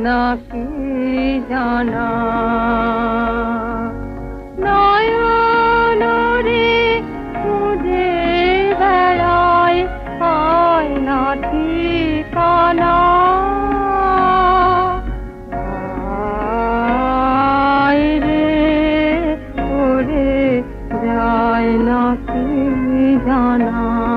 নাকি জানা নয়ন রে খুঁজে বেড়ায় পায় না ঠিকানা আয় রে ওরে যায় নাকি জানা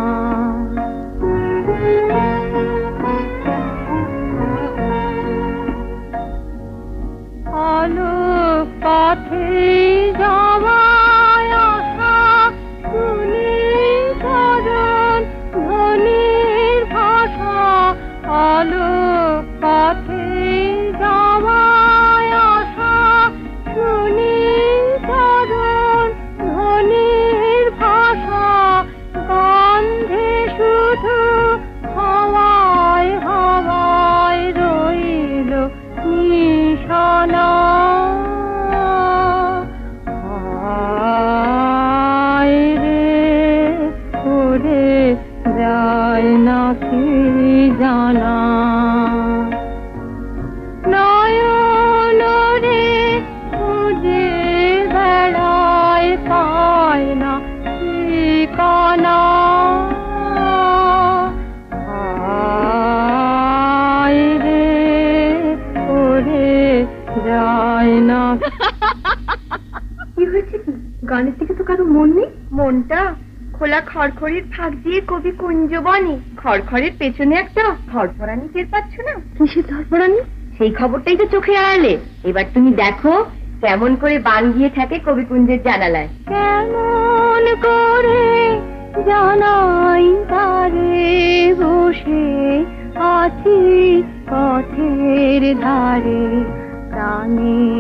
আলোক পথে যাওয়ায় আশা শুনি চরণ ধ্বনির ভাষা আলোক পথে যাওয়ায় আশা শুনি চরণ ধ্বনির ভাষা গন্ধে শুধু হাওয়ায় হাওয়ায় রইল নিশানা আয় রে ওরে যায় নাকি জানা নয়ন রে খুঁজে বেড়ায় পায় না ঠিকানা আয় রে ওরে যায় না কি হয়েছে কি গানের দিকে তো কারো মন নেই মনটা খোলা খড়খড়ির ফাঁক দিয়ে কবি কুঞ্জ বনে খড়খড়ের পেছনে একটা ধরপড়ানি টের পাচ্ছ না কিসের ধরপড়ানি সেই খবরটাই তো চোখে আড়ালে এবার তুমি দেখো কেমন করে বান গিয়ে থাকে কবি কুঞ্জের জানালায় কেমন করে জানাই তারে বসে আছি পথের ধারে প্রাণে